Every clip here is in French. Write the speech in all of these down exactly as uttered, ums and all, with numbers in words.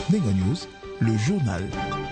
Ndenga News, le journal.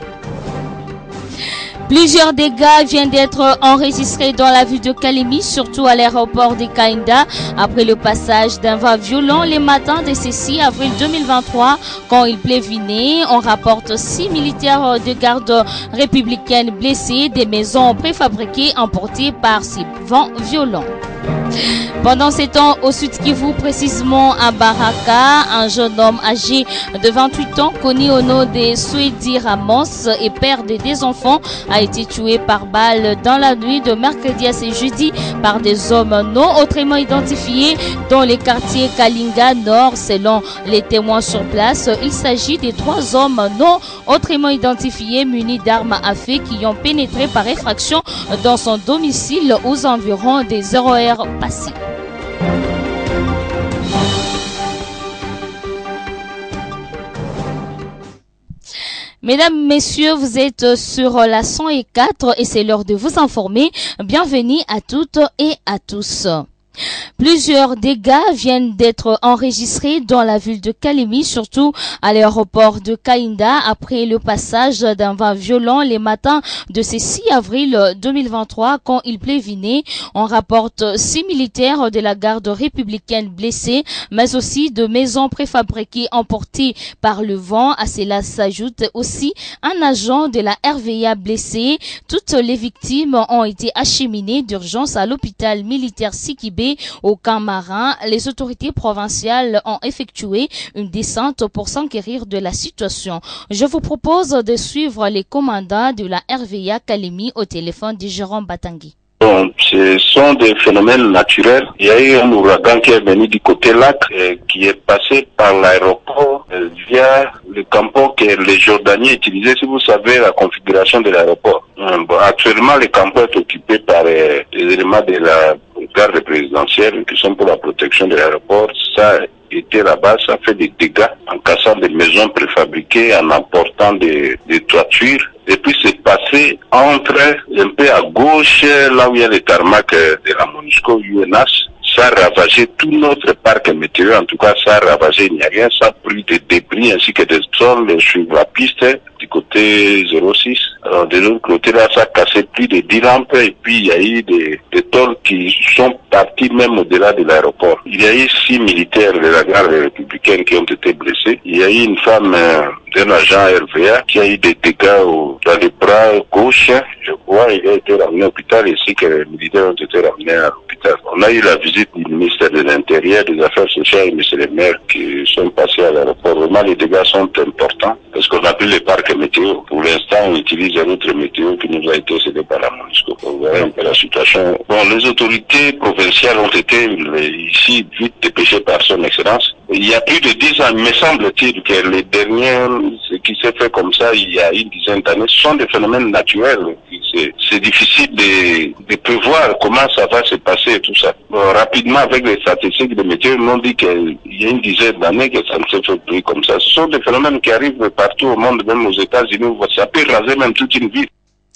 Plusieurs dégâts viennent d'être enregistrés dans la ville de Kalemi, surtout à l'aéroport de Kainda, après le passage d'un vent violent les matins de ce six avril deux mille vingt-trois, quand il plévinait. On rapporte six militaires de garde républicaine blessés, des maisons préfabriquées emportées par ces vents violents. Pendant ces temps, au Sud Kivu, précisément à Baraka, un jeune homme âgé de vingt-huit ans, connu au nom de Swedi Ramos et père de deux enfants, a été tué par balle dans la nuit de mercredi à ce jeudi par des hommes non autrement identifiés dans les quartiers Kalinga Nord. Selon les témoins sur place, il s'agit de trois hommes non autrement identifiés munis d'armes à feu qui ont pénétré par effraction dans son domicile aux environs des zéro heures passées. Mesdames, Messieurs, vous êtes sur la cent quatre et c'est l'heure de vous informer. Bienvenue à toutes et à tous. Plusieurs dégâts viennent d'être enregistrés dans la ville de Kalemi, surtout à l'aéroport de Kainda, après le passage d'un vent violent les matins de ce six avril deux mille vingt-trois, quand il plévinait. On rapporte six militaires de la garde républicaine blessés, mais aussi de maisons préfabriquées emportées par le vent. À cela s'ajoute aussi un agent de la R V A blessé. Toutes les victimes ont été acheminées d'urgence à l'hôpital militaire Sikibé au camp marin. Les autorités provinciales ont effectué une descente pour s'enquérir de la situation. Je vous propose de suivre les commandants de la R V A Kalemi au téléphone de Jérôme Batangui. Bon, ce sont des phénomènes naturels. Il y a eu un ouragan qui est venu du côté lac, euh, qui est passé par l'aéroport euh, via le campon que les Jordaniens utilisaient. Si vous savez la configuration de l'aéroport. Euh, bon, actuellement, le campon est occupé par euh, les éléments de la garde présidentielle qui sont pour la protection de l'aéroport. Ça était là-bas, ça fait des dégâts en cassant des maisons préfabriquées, en emportant des, des toitures. Et puis c'est passé entre un peu à gauche, là où il y a le tarmac de la MONUSCO U N A S. Ça a ravagé tout notre parc météo, en tout cas ça a ravagé, il n'y a rien, ça a pris des débris ainsi que des sols sur la piste du côté zéro six. Alors de l'autre côté là, ça a cassé plus de dix lampes et puis il y a eu des, des tôles qui sont partis même au-delà de l'aéroport. Il y a eu six militaires de la garde républicaine qui ont été blessés. Il y a eu une femme euh, d'un agent R V A qui a eu des dégâts au, dans le bras gauche, je crois, il a été ramené à l'hôpital ainsi que les militaires ont été ramenés à l'hôpital. On a eu la visite du ministère de l'Intérieur, des Affaires sociales et M. le maire qui sont passés à l'aéroport. Vraiment, les dégâts sont importants parce qu'on a plus les parcs météo. Pour l'instant, on utilise un autre météo qui nous a été cédé par la MONUSCO. Vous verrez un peu la situation. Bon, les autorités provinciales ont été ici vite dépêchées par son excellence. Il y a plus de dix ans, me semble-t-il que les dernières, ce qui s'est fait comme ça il y a une dizaine d'années, ce sont des phénomènes naturels. C'est difficile de, de prévoir comment ça va se passer et tout ça. Bon, rapidement, avec les statistiques de météo, ils m'ont dit qu'il y a une dizaine d'années que ça ne se fait plus comme ça. Ce sont des phénomènes qui arrivent partout au monde, même aux États-Unis. Ça peut raser même toute une ville.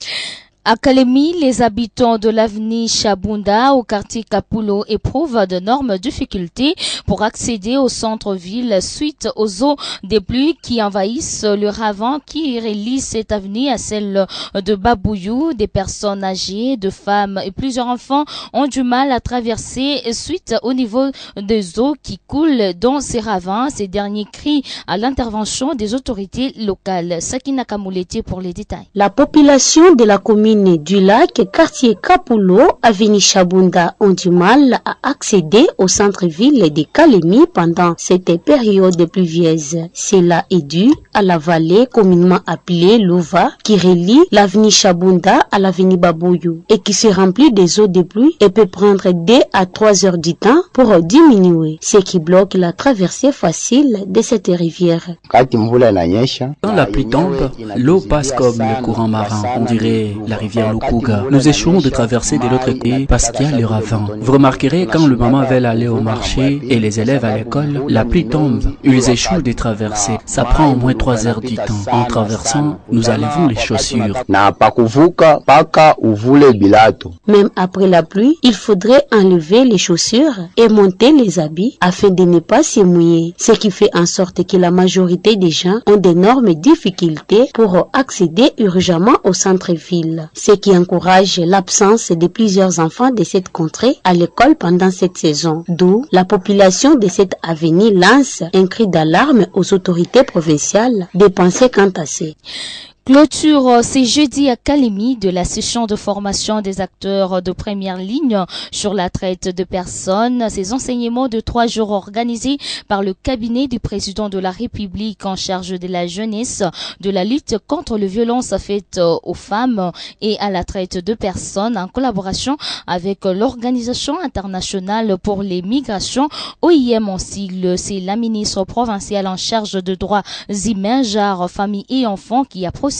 À Kalemi, les habitants de l'avenue Chabunda au quartier Kapulo éprouvent d'énormes difficultés pour accéder au centre-ville suite aux eaux des pluies qui envahissent le ravin qui relie cette avenue à celle de Babouyou. Des personnes âgées, de femmes et plusieurs enfants ont du mal à traverser suite au niveau des eaux qui coulent dans ces ravins. Ces derniers crient à l'intervention des autorités locales. Sakina Kamouleti pour les détails. La population de la commune du lac, quartier Kapulo, avenue Chabunda ont du mal à accéder au centre-ville de Kalemi pendant cette période pluvieuse. Cela est dû à la vallée communément appelée Louva qui relie l'avenue Chabunda à l'avenue Babouyou et qui se remplit des eaux de pluie et peut prendre deux à trois heures du temps pour diminuer, ce qui bloque la traversée facile de cette rivière. Quand la pluie tombe, l'eau passe comme le courant marin. On dirait la rivière Lukuga. Nous échouons de traverser de l'autre côté parce qu'il y a le ravin. Vous remarquerez quand le maman veut aller au marché et les élèves à l'école, la pluie tombe. Ils échouent de traverser. Ça prend au moins trois heures du temps. En traversant, nous enlevons les chaussures. Même après la pluie, il faudrait enlever les chaussures et monter les habits afin de ne pas se mouiller. Ce qui fait en sorte que la majorité des gens ont d'énormes difficultés pour accéder urgemment au centre-ville. Ce qui encourage l'absence de plusieurs enfants de cette contrée à l'école pendant cette saison. D'où la population de cette avenue lance un cri d'alarme aux autorités provinciales de penser quant à ces. Clôture ce jeudi à Kalemi de la session de formation des acteurs de première ligne sur la traite de personnes. Ces enseignements de trois jours organisés par le cabinet du président de la République en charge de la jeunesse, de la lutte contre les violences faites aux femmes et à la traite de personnes en collaboration avec l'Organisation internationale pour les migrations, O I M en sigle. C'est la ministre provinciale en charge de droits humains, genre, famille et enfants qui a procédé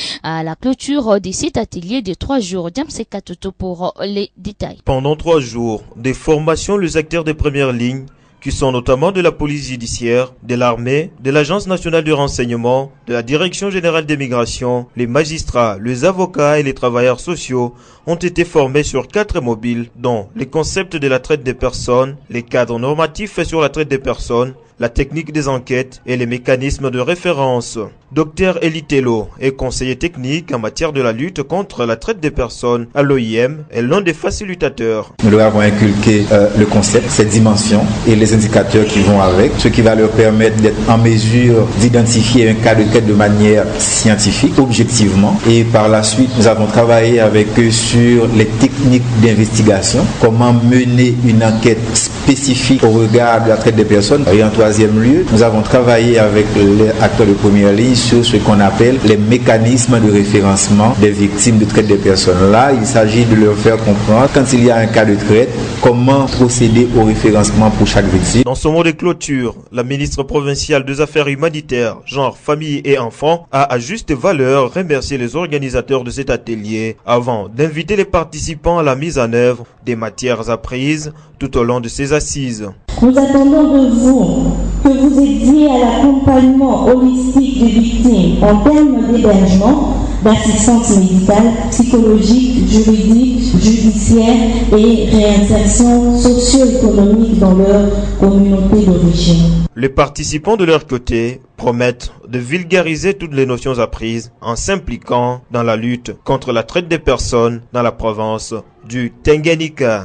à la clôture de cet atelier de trois jours. Diamse Katoto pour les détails. Pendant trois jours, des formations, les acteurs de première ligne, qui sont notamment de la police judiciaire, de l'armée, de l'Agence nationale du renseignement, de la Direction générale des migrations, les magistrats, les avocats et les travailleurs sociaux ont été formés sur quatre mobiles, dont les concepts de la traite des personnes, les cadres normatifs sur la traite des personnes, la technique des enquêtes et les mécanismes de référence. Docteur Eli Tello est conseiller technique en matière de la lutte contre la traite des personnes à l'O I M et l'un des facilitateurs. Nous leur avons inculqué euh, le concept, ses dimensions et les indicateurs qui vont avec, ce qui va leur permettre d'être en mesure d'identifier un cas de traite de manière scientifique, objectivement. Et par la suite, nous avons travaillé avec eux sur les techniques d'investigation, comment mener une enquête spécifique au regard de la traite des personnes. Et en troisième lieu, nous avons travaillé avec les acteurs de première ligne sur ce qu'on appelle les mécanismes de référencement des victimes de traite des personnes. Là, il s'agit de leur faire comprendre, quand il y a un cas de traite, comment procéder au référencement pour chaque victime. Dans son mot de clôture, la ministre provinciale des Affaires humanitaires, genre, famille et enfants, a à juste valeur remercié les organisateurs de cet atelier avant d'inviter les participants à la mise en œuvre des matières apprises tout au long de ces assises. Nous attendons de vous que vous aidiez à l'accompagnement holistique des victimes en termes d'hébergement, d'assistance médicale, psychologique, juridique, judiciaire et réinsertion socio-économique dans leur communauté d'origine. Les participants de leur côté promettent de vulgariser toutes les notions apprises en s'impliquant dans la lutte contre la traite des personnes dans la province du Tanganyika.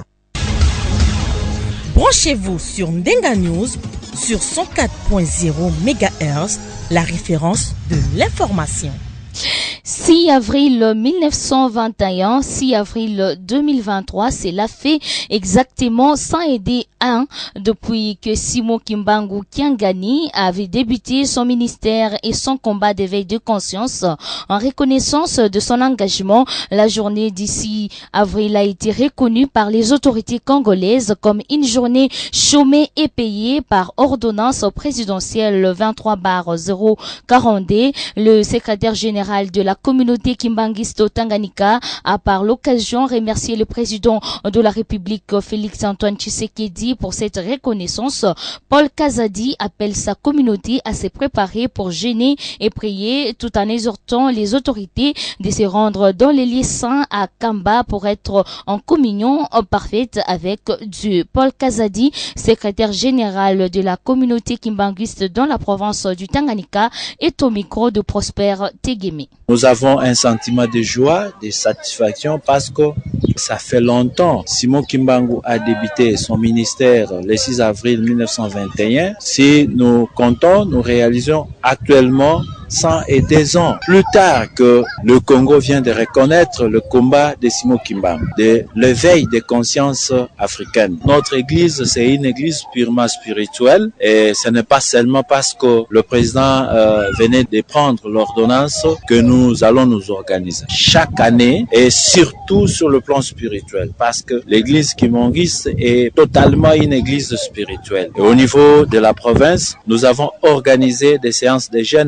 Branchez-vous sur Ndenga News sur cent quatre point zéro mégahertz, la référence de l'information. six avril mille neuf cent vingt et un, six avril deux mille vingt-trois, c'est la fait exactement cent un depuis que Simon Kimbangu Kiangani avait débuté son ministère et son combat d'éveil de conscience. En reconnaissance de son engagement, la journée du six avril a été reconnue par les autorités congolaises comme une journée chômée et payée par ordonnance présidentielle vingt-trois barre zéro quarante-deux. Le secrétaire général de la communauté Kimbanguiste Tanganyika a par l'occasion remercié le président de la République Félix Antoine Tshisekedi pour cette reconnaissance. Paul Kazadi appelle sa communauté à se préparer pour jeûner et prier tout en exhortant les autorités de se rendre dans les lieux saints à Kamba pour être en communion parfaite avec Dieu. Paul Kazadi, secrétaire général de la communauté Kimbanguiste dans la province du Tanganyika, est au micro de Prosper Tegeme. Nous avons un sentiment de joie, de satisfaction parce que ça fait longtemps. Simon Kimbangu a débuté son ministère le six avril mille neuf cent vingt et un. Si nous comptons, nous réalisons actuellement cent deux ans plus tard que le Congo vient de reconnaître le combat de Simon Kimbangu, de l'éveil des consciences africaines. Notre église, c'est une église purement spirituelle et ce n'est pas seulement parce que le président euh, venait de prendre l'ordonnance que nous allons nous organiser. Chaque année et surtout sur le plan spirituel parce que l'église kimbangiste est totalement une église spirituelle. Et au niveau de la province, nous avons organisé des séances de jeûne et prière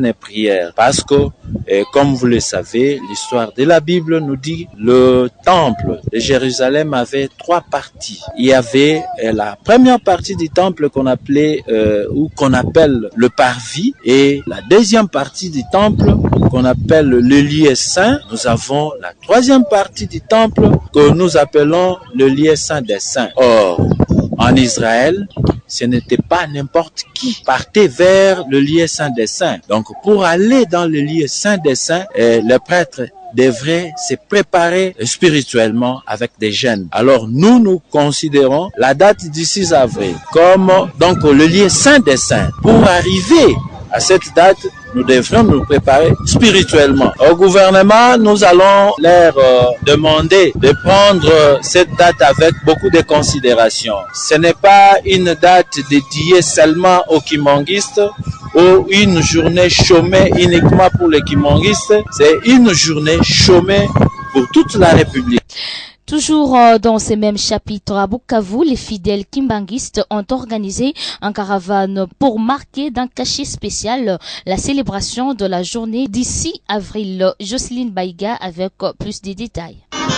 prière. Parce que, et comme vous le savez, l'histoire de la Bible nous dit le temple de Jérusalem avait trois parties. Il y avait euh, la première partie du temple qu'on appelait euh, ou qu'on appelle le parvis, et la deuxième partie du temple qu'on appelle le lieu saint. Nous avons la troisième partie du temple que nous appelons le lieu saint des saints. Or, en Israël, ce n'était pas n'importe qui partait vers le lieu saint des saints. Donc, pour aller dans le lieu saint des saints, eh, le prêtre devrait se préparer spirituellement avec des jeûnes. Alors, nous, nous considérons la date du six avril comme donc le lieu saint des saints. Pour arriver à cette date, nous devrions nous préparer spirituellement. Au gouvernement, nous allons leur euh, demander de prendre euh, cette date avec beaucoup de considération. Ce n'est pas une date dédiée seulement aux kimongistes ou une journée chômée uniquement pour les kimongistes. C'est une journée chômée pour toute la République. Toujours dans ces mêmes chapitres, à Bukavu, les fidèles kimbanguistes ont organisé un caravane pour marquer d'un cachet spécial la célébration de la journée du six avril. Jocelyne Baïga avec plus de détails.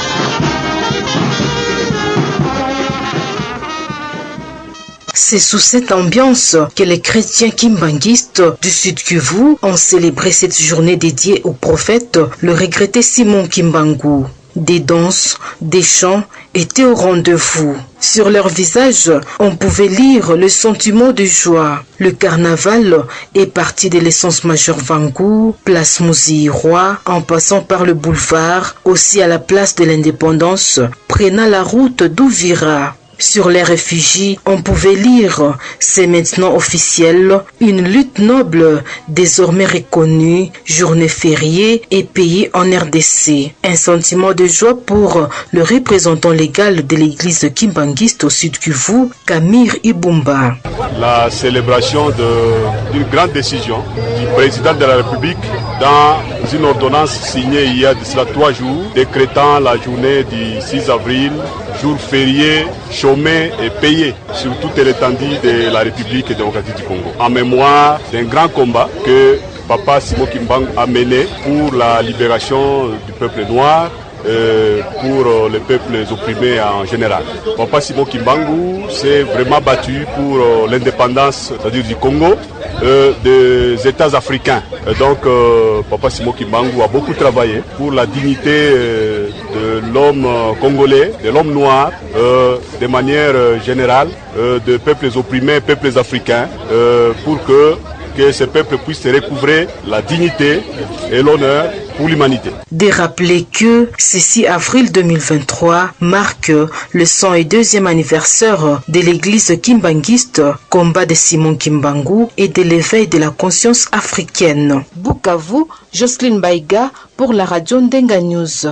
C'est sous cette ambiance que les chrétiens kimbanguistes du Sud Kivu ont célébré cette journée dédiée au prophète, le regretté Simon Kimbangu. Des danses, des chants étaient au rendez-vous. Sur leurs visages, on pouvait lire le sentiment de joie. Le carnaval est parti de l'essence majeure Vangu, place Moussi-Roi, en passant par le boulevard, aussi à la place de l'Indépendance, prenant la route d'Ouvira. Sur les réfugiés, on pouvait lire « C'est maintenant officiel, une lutte noble désormais reconnue, journée fériée et payée en R D C ». Un sentiment de joie pour le représentant légal de l'église kimbanguiste au Sud Kivu, Kamir Ibumba. La célébration d'une grande décision du président de la République dans une ordonnance signée il y a de cela trois jours, décrétant la journée du six avril, jour férié, chômé et payé sur toute l'étendue de la République démocratique du Congo. En mémoire d'un grand combat que Papa Simon Kimbangu a mené pour la libération du peuple noir, euh, pour les peuples opprimés en général. Papa Simon Kimbangu s'est vraiment battu pour euh, l'indépendance, c'est-à-dire du Congo, euh, des États africains. Et donc, euh, Papa Simon Kimbangu a beaucoup travaillé pour la dignité euh, de l'homme congolais, de l'homme noir, euh, de manière générale, euh, de peuples opprimés, peuples africains, euh, pour que, que ces peuples puissent recouvrer la dignité et l'honneur pour l'humanité. De rappeler que ce six avril deux mille vingt-trois marque le cent deuxième anniversaire de l'église kimbanguiste, combat de Simon Kimbangu et de l'éveil de la conscience africaine. Bukavu, Jocelyne Baïga pour la radio Ndenga News.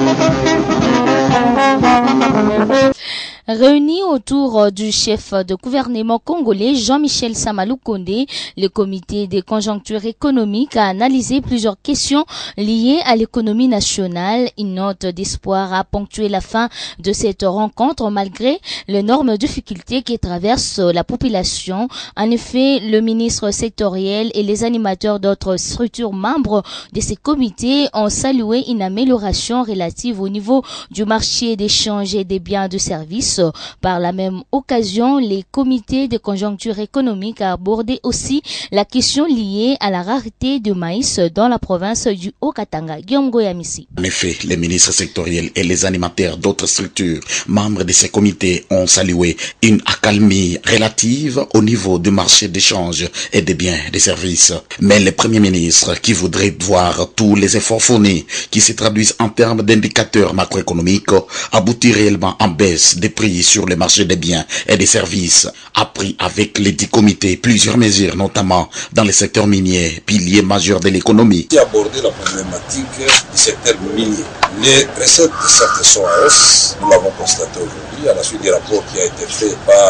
Réunis autour du chef de gouvernement congolais Jean-Michel Samalou Kondé, le comité des conjonctures économiques a analysé plusieurs questions liées à l'économie nationale. Une note d'espoir a ponctué la fin de cette rencontre malgré l'énorme difficulté qui traverse la population. En effet, le ministre sectoriel et les animateurs d'autres structures membres de ces comités ont salué une amélioration relative au niveau du marché d'échange des biens et de services. Par la même occasion, les comités de conjoncture économique ont abordé aussi la question liée à la rareté du maïs dans la province du Haut-Katanga. Guillaume Goyamissi. En effet, les ministres sectoriels et les animateurs d'autres structures, membres de ces comités, ont salué une accalmie relative au niveau du marché d'échange et des biens et des services. Mais le Premier ministre, qui voudrait voir tous les efforts fournis qui se traduisent en termes d'indicateurs macroéconomiques, aboutir réellement en baisse des prix sur le marché des biens et des services, a pris avec les dix comités plusieurs mesures, notamment dans le secteur minier, pilier majeur de l'économie. Qui a abordé la problématique du secteur minier. Les recettes certes sont à hausse, nous l'avons constaté aujourd'hui à la suite du rapport qui a été fait par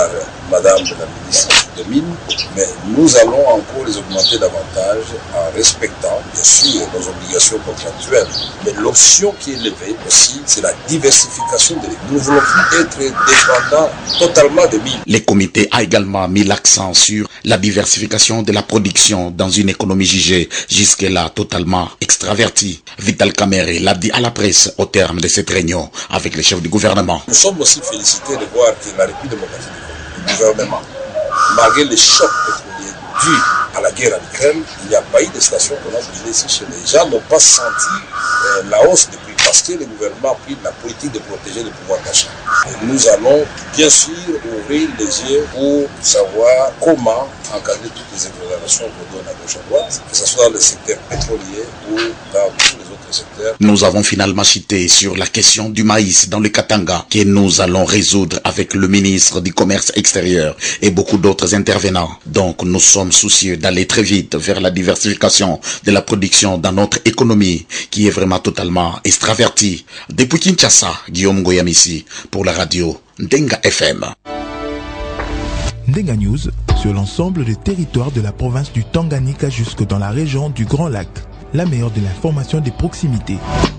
Madame la ministre des Mines, mais nous allons encore les augmenter davantage en respectant, bien sûr, nos obligations contractuelles. Mais l'option qui est élevée aussi, c'est la diversification des mines. Nous ne voulons plus être dépendants totalement des mines. Le comité a également mis l'accent sur la diversification de la production dans une économie jugée jusque-là totalement extravertie. Vital Kamerhe l'a dit à la presse au terme de cette réunion avec les chefs du gouvernement. Nous sommes aussi félicités de voir que la République démocratique du gouvernement, malgré les chocs pétroliers dus à la guerre en Ukraine, il n'y a pas eu de station qu'on a brûlé ici chez les gens n'ont pas senti euh, la hausse des prix parce que le gouvernement a pris la politique de protéger le pouvoir d'achat. Nous allons bien sûr ouvrir les yeux pour savoir comment encadrer toutes les exonérations qu'on donne à gauche à droite, que ce soit dans le secteur pétrolier ou dans tous les autres secteurs. Nous avons finalement chuté sur la question du maïs dans le Katanga que nous allons résoudre avec le ministre du Commerce extérieur et beaucoup d'autres intervenants. Donc nous sommes soucieux d'aller très vite vers la diversification de la production dans notre économie qui est vraiment totalement extravertie. Depuis Kinshasa, Guillaume Goyamissi pour la radio Ndenga F M. Ndenga News sur l'ensemble des territoires de la province du Tanganyika jusque dans la région du Grand Lac. La meilleure de l'information des proximités.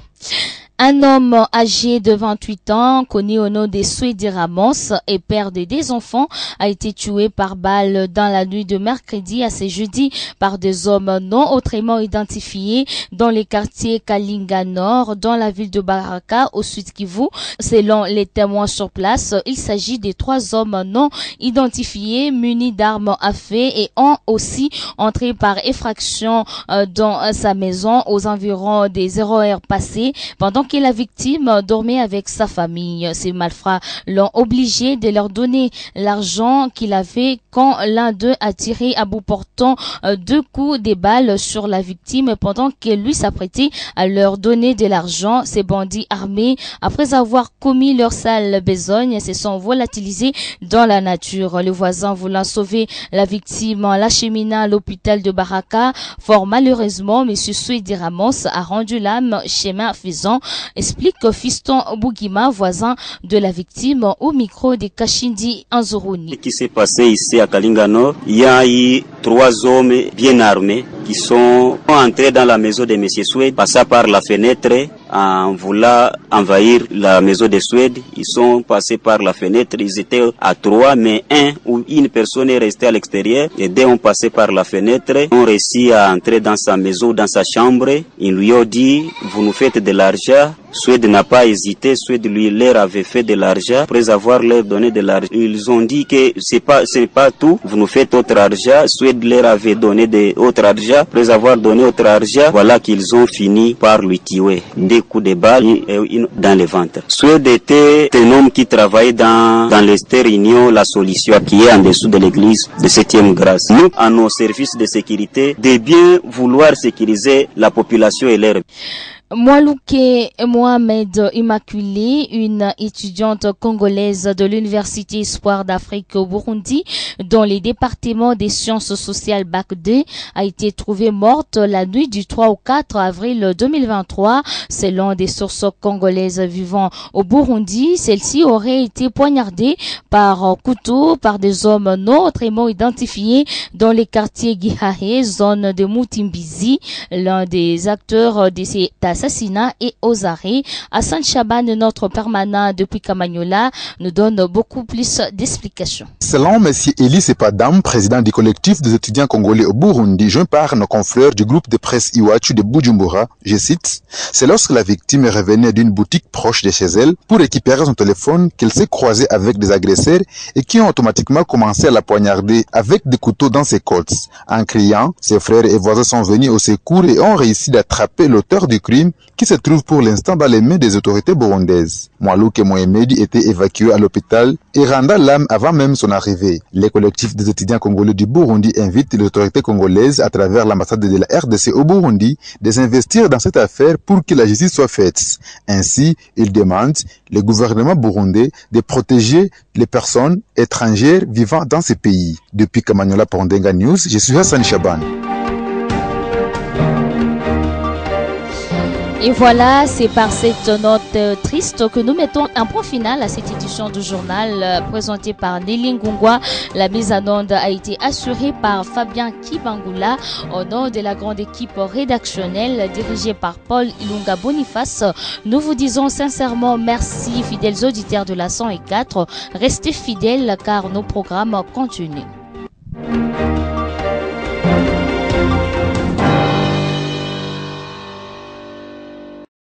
Un homme âgé de vingt-huit ans, connu au nom de Swedi Ramos et père de deux enfants, a été tué par balle dans la nuit de mercredi à ce jeudi par des hommes non autrement identifiés dans les quartiers Kalinga Nord, dans la ville de Baraka, au sud Kivu. Selon les témoins sur place, il s'agit de trois hommes non identifiés munis d'armes à feu et ont aussi entré par effraction dans sa maison aux environs des zéro heures passées pendant que la victime dormait avec sa famille. Ces malfrats l'ont obligé de leur donner l'argent qu'il avait quand l'un d'eux a tiré à bout portant deux coups de balles sur la victime pendant que lui s'apprêtait à leur donner de l'argent. Ces bandits armés, après avoir commis leur sale besogne, se sont volatilisés dans la nature. Le voisin voulant sauver la victime l'achemina à l'hôpital de Baraka. Fort malheureusement, M. Swedi Ramos a rendu l'âme chemin faisant, explique Fiston Bougima, voisin de la victime, au micro de Kashindi Anzuruni. Ce qui s'est passé ici à Kalinga Nord, il y a eu trois hommes bien armés qui sont entrés dans la maison de M. Swedi, passant par la fenêtre en voulant envahir la maison de Swedi. Ils sont passés par la fenêtre, ils étaient à trois, mais un ou une personne est restée à l'extérieur. Les deux ont passé par la fenêtre, ont réussi à entrer dans sa maison, dans sa chambre. Ils lui ont dit, vous nous faites de l'argent. Swedi n'a pas hésité, Swedi lui leur avait fait de l'argent. Après avoir leur donné de l'argent, ils ont dit que c'est pas, c'est pas tout, vous nous faites autre argent. Swedi leur avait donné de autre argent. Après avoir donné autre argent, voilà qu'ils ont fini par lui tuer. Des coups de balle dans le ventre. Swedi était un homme qui travaillait dans, dans l'Esther Union, la solution qui est en dessous de l'église de septième grâce. Nous, à nos services de sécurité, de bien vouloir sécuriser la population et leur. Mwalouke Mohamed Immaculé, une étudiante congolaise de l'Université Espoir d'Afrique au Burundi, dont les départements des sciences sociales Bac deux, a été trouvée morte la nuit du trois au quatre avril deux mille vingt-trois. Selon des sources congolaises vivant au Burundi, celle-ci aurait été poignardée par couteau par des hommes non autrement identifiés dans les quartiers Gihahe, zone de Mutimbizi. L'un des acteurs de cet assassinat est aux arrêts. Hassan Chaban, notre permanent depuis Kamanyola, nous donne beaucoup plus d'explications. Selon M. Elie Sepadam, président du collectif des étudiants congolais au Burundi, joint par nos confrères du groupe de presse Iwachu de Bujumbura, je cite, c'est lorsque la victime revenait d'une boutique proche de chez elle pour récupérer son téléphone qu'elle s'est croisée avec des agresseurs et qui ont automatiquement commencé à la poignarder avec des couteaux dans ses côtes. En criant, ses frères et voisins sont venus au secours et ont réussi d'attraper l'auteur du crime qui se trouve pour l'instant dans les mains des autorités burundaises. Mwalouke Mohamedi était évacué à l'hôpital et renda l'âme avant même son arrivée. Les collectifs des étudiants congolais du Burundi invitent les autorités congolaises à travers l'ambassade de la R D C au Burundi de s'investir dans cette affaire pour que la justice soit faite. Ainsi, ils demandent le gouvernement burundais de protéger les personnes étrangères vivant dans ces pays. Depuis Kamanyola pour Ndenga News, je suis Hassan Chaban. Et voilà, c'est par cette note euh, triste que nous mettons un point final à cette édition du journal euh, présentée par Nelly Ngungwa. La mise en onde a été assurée par Fabien Kibangula au nom de la grande équipe rédactionnelle dirigée par Paul Ilunga Boniface. Nous vous disons sincèrement merci, fidèles auditeurs de la cent quatre. Restez fidèles car nos programmes continuent.